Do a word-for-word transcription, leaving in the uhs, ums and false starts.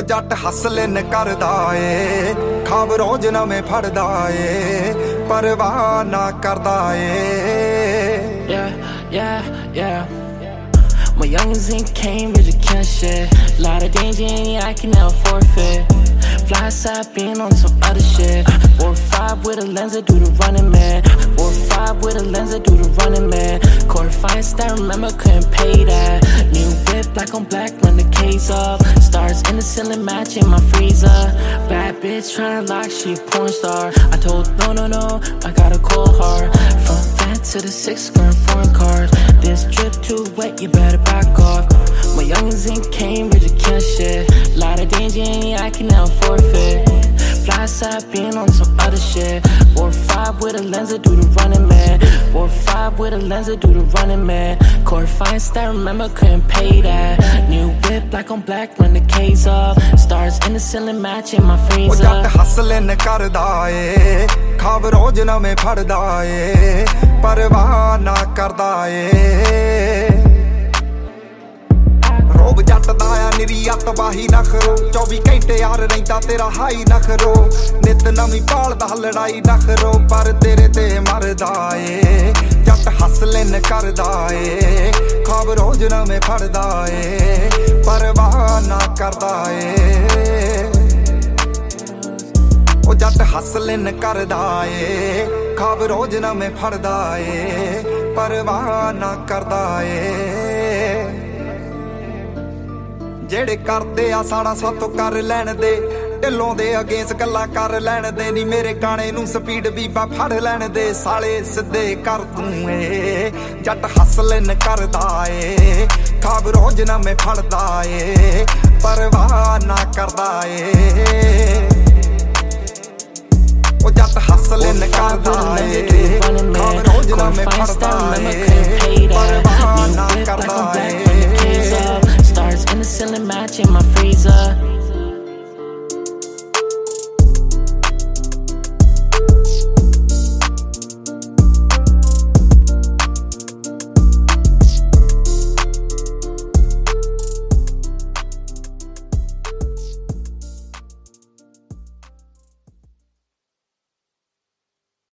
ਉਹ ਜੱਟ ਹਸਲਨ ਕਰਦਾ ਏ, ਖਾਬ ਰੋਜ਼ ਨਵੇਂ ਫੜਦਾ ਏ, ਪਰਵਾਹ ਨਾ ਕਰਦਾ ਏ। Yeah, yeah, yeah. My youngins in Cambridge, I can't shit. Lot of danger, yeah, I can never forfeit. Fly side being on some other shit. Four five with a lens, I do the running man. Four five with a lens, I do the running man. Court fights that remember couldn't pay that. New whip, black on black, run the case up. Stars in the ceiling, matching my freezer. Bad bitch tryna lock, she a porn star. I told no, no, no, I gotta call her. From that to the six, skirt foreign cars. This drip too wet, you better back off. My youngins in Cambridge, I can't shit. Lot of danger, yeah, I can never forfeit. Fly side being on some other shit. Four five with a lens, I do the running man. Four five with a lens, I do the running man. Court fights that remember couldn't pay that. New whip, black on black, run the case up. Stars in the ceiling, matching my freezer. ਉਹ ਜੱਟ ਹਸਲਨ ਕਰਦਾ ਏ, ਖਾਬ ਰੋਜ਼ ਨਵੇਂ ਫੜਦਾ ਏ, ਪਰਵਾਹ ਨਾ ਕਰਦਾ ਏ। ਰੋਬ ਜੱਟ ਦਾ ਆ ਨਿਰੀ ਅਤਵਾਹੀ ਨਖਰੋ, ਚੌਵੀ ਘੰਟੇ ਯਾਰ ਰਹਿੰਦਾ ਤੇਰਾ ਹਾਈ ਨਖਰੋ। ਨਿਤ ਨਵੀਂ ਭਾਲਦਾ ਲੜਾਈ ਨਖਰੋ, ਪਰ ਤੇਰੇ ਤੇ ਮਰਦਾ ਏ। ਜੱਟ ਹਸਲਨ ਕਰਦਾ ਏ, ਖਾਬ ਰੋਜ਼ ਨਵੇਂ ਫੜਦਾ ਏ, ਪਰਵਾਹ ਨਾ ਕਰਦਾ ਏ। ਉਹ ਜੱਟ ਹਸਲਨ ਕਰਦਾ ਏ, ਖਾਬ ਰੋਜ਼ ਨਵੇਂ ਫੜਦਾ ਏ, ਪਰਵਾਹ ਨਾ ਕਰਦਾ ਏ। ਜਿਹੜੇ ਕਰਦੇ ਆ ਸਾੜਾ ਸਾਤੋਂ ਕਰ ਲੈਣ ਦੇ, ਢਿੱਲੋਂ ਦੇ ਅਗੇਂਸ ਗੱਲਾਂ ਕਰ ਲੈਣ ਦੇ। ਨੀ ਮੇਰੇ ਗਾਣੇ ਨੂੰ ਸਪੀਡ ਬੀਬਾ ਫੜ ਲੈਣ ਦੇ, ਸਾਲੇ ਸਿੱਧੇ ਕਰ ਦੂੰ ਏ। ਜੱਟ ਹਸਲਨ ਕਰਦਾ ਏ, ਖਾਬ ਰੋਜ਼ ਨਵੇਂ ਫੜਦਾ ਏ, ਪਰਵਾਹ ਨਾ ਕਰਦਾ ਏ। ਉਹ ਜੱਟ ਹਸਲਨ ਕਰਦਾ ਏ, ਖਾਬ ਰੋਜ਼ ਨਵੇਂ ਫੜਦਾ ਏ, ਪਰਵਾਹ ਨਾ ਕਰਦਾ ਏ।